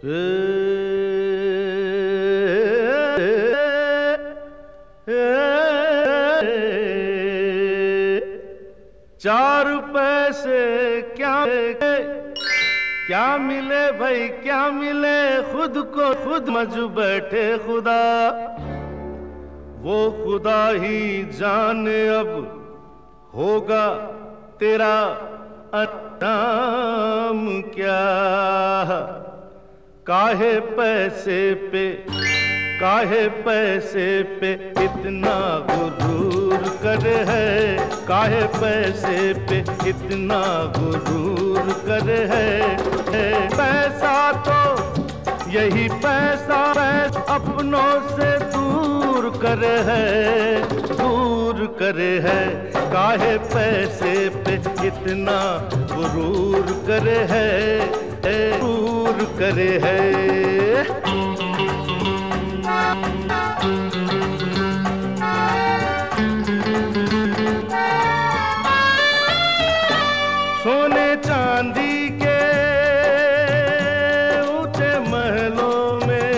चार पैसे क्या मिले भाई, क्या मिले, खुद को खुद मज बैठे खुदा, वो खुदा ही जाने अब होगा तेरा अंजाम क्या। काहे पैसे पे इतना गुरूर करे है, काहे पैसे पे इतना गुरूर करे है। पैसा तो यही पैसा अपनों से दूर करे है, दूर करे है। काहे पैसे पे इतना गुरूर करे है, दूर करे है। सोने चांदी के ऊंचे महलों में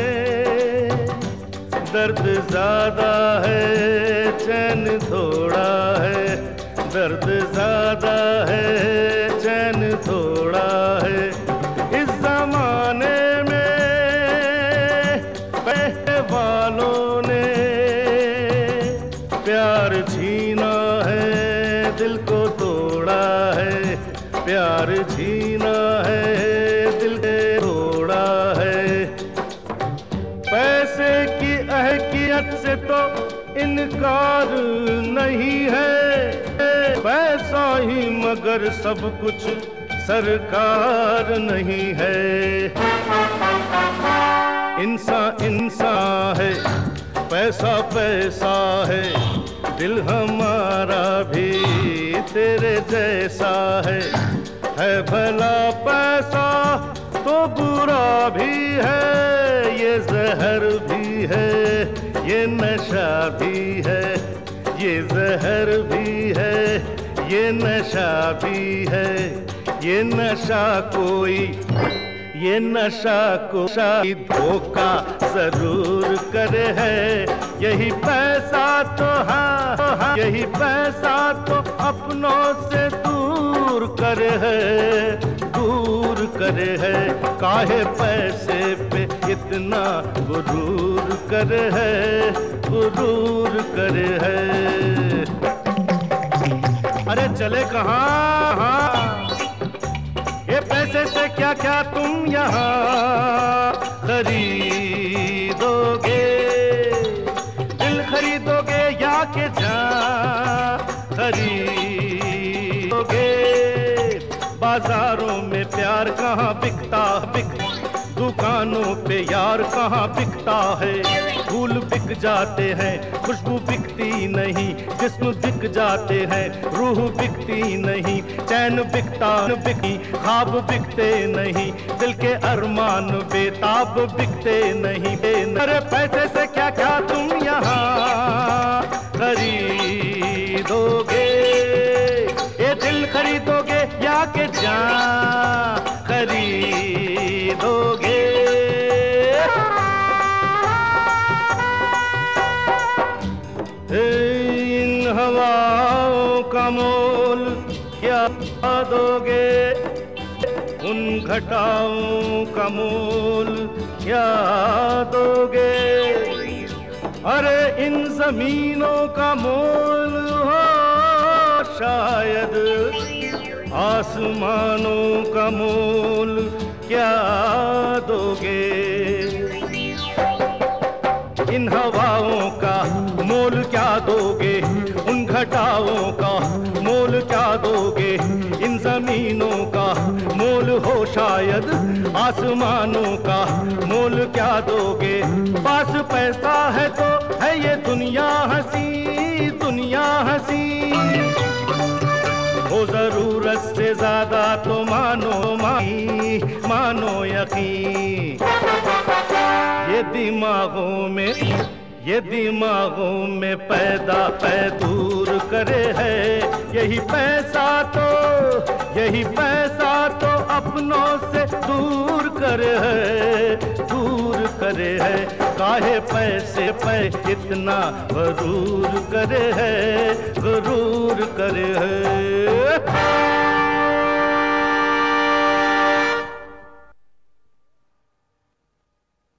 दर्द ज्यादा है, चैन थोड़ा है, दर्द ज्यादा है, चैन थोड़ा है। इस जमाने में पहले वालों ने प्यार छीना है, दिल को तोड़ा है, प्यार छीना है, दिल को तोड़ा है। पैसे की अहकियत से तो इनकार नहीं है, पैसा ही मगर सब कुछ सरकार नहीं है। इंसान है, पैसा पैसा है, दिल हमारा भी तेरे जैसा है भला पैसा तो बुरा भी है, ये जहर भी है, ये नशा भी है, ये जहर भी है, ये नशा भी है। ये नशा को धोखा जरूर करे है। यही पैसा तो हाँ, यही पैसा तो अपनों से दूर करे है, दूर करे है। काहे पैसे पे इतना गुरूर करे है, गुरूर करे है। अरे चले कहाँ, ये पैसे से क्या क्या तुम यहाँ खरीदोगे, दिल खरीदोगे या के जान खरीदोगे। बाजारों में प्यार कहाँ बिकता, दुकानों पे यार कहाँ बिकता है। फूल बिक जाते हैं, खुशबू बिकती नहीं, जिस्म बिक जाते हैं, रूह बिकती नहीं। चैन बिकता बिकती, ख्वाब बिकते नहीं, दिल के अरमान बेताब बिकते नहीं। अरे पैसे से क्या क्या तुम यहाँ खरीदोगे, ये दिल खरीदोगे या के जान खरीदोगे। इन हवाओं का मोल क्या दोगे, उन घटाओं का मोल क्या दोगे। अरे इन जमीनों का मोल हो शायद, आसमानों का मोल क्या दोगे। इन हवाओं का मोल क्या दोगे, उन घटाओं का मोल क्या दोगे। इन जमीनों का मोल हो शायद, आसमानों का मोल क्या दोगे। पास पैसा है तो है ये दुनिया हंसी, दुनिया हंसी। हो जरूरत से ज्यादा तो मानो मानो यकीन। ये दिमागों में पैदा दूर करे है। यही पैसा तो अपनों से दूर करे है, करे है, काहे पैसे पे इतना गरूर करे है, गरूर करे है।